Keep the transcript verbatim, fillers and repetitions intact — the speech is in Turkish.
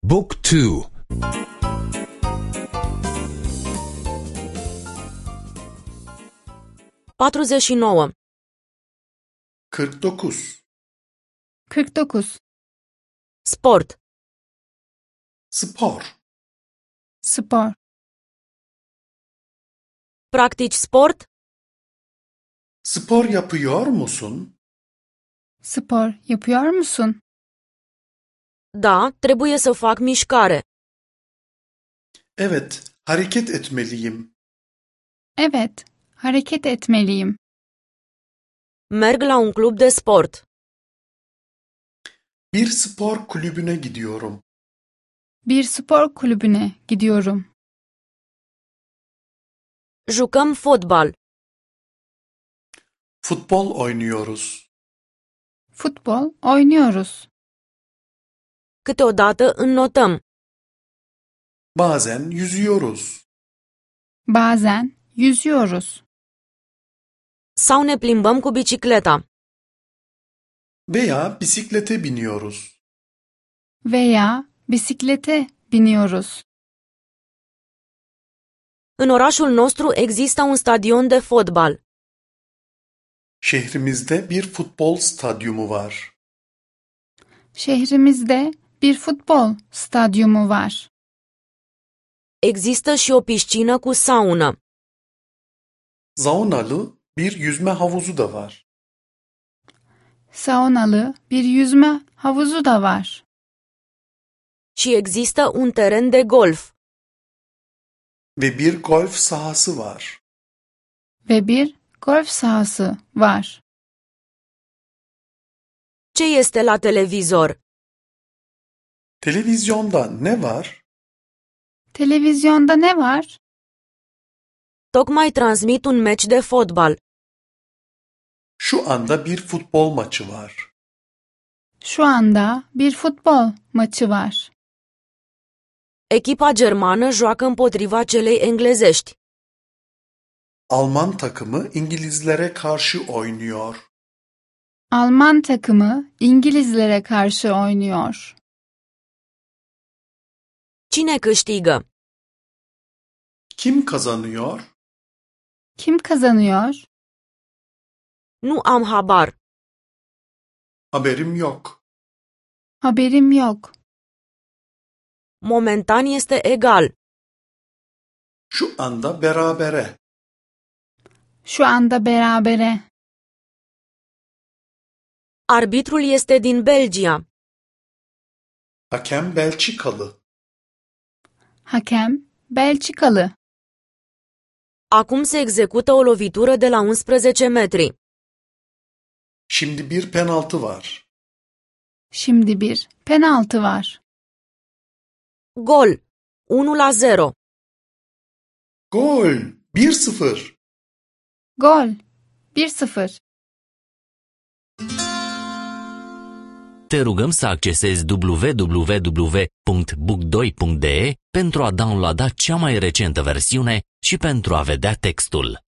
Book two. patruzeci și nouă. kırk dokuz. kırk dokuz. Sport. Spor. Spor. Practici sport? Spor yapıyor musun? Spor yapıyor musun? Da, trebuie să fac mișcare. Evet, hareket etmeliyim. Evet, hareket etmeliyim. Merg la un club de sport. Bir spor kulübüne gidiyorum. Bir spor kulübüne gidiyorum. Jucăm fotbal. Futbol oynuyoruz. Futbol oynuyoruz. Câteodată înnotăm. Bazen yüzüyoruz. Bazen yüzüyoruz. Sau ne plimbăm cu bicicleta. Veya bisiklete biniyoruz. Veya bisiklete biniyoruz. În orașul nostru există un stadion de fotbal. Şehrimizde bir futbol stadyumu var. Şehrimizde bir futbol stadyumu var. Există și o piscină cu saună. Saunalı bir yüzme havuzu da var. Saunalı bir yüzme havuzu da var. Și există un teren de golf. Ve bir golf sahası var. Ve bir golf sahası var. Ce este la televizor? Televizyonda ne var? Televizyonda ne var? Tocmai transmit un meci de fotbal. Şu anda bir futbol maçı var. Şu anda bir futbol maçı var. Echipa germană joacă împotriva celei englezești. Alman takımı İngilizlere karşı oynuyor. Alman takımı İngilizlere karşı oynuyor. Cine câștigă? Kim kazanıyor? Kim kazanıyor? Nu am habar. Haberim yok. Haberim yok. Momentan este egal. Şu anda berabere. Şu anda berabere. Arbitrul este din Belgia. Hakem Belçikalı. Hakem Belçikalı. Acum se execută o lovitură de la unsprezece metri. Şimdi bir penaltı var. Şimdi bir penaltı var. Gol. unu la zero. Gol! bir sıfır. Gol. bir sıfır. Te rugăm să accesezi w w w punct book doi punct d e pentru a downloada cea mai recentă versiune și pentru a vedea textul.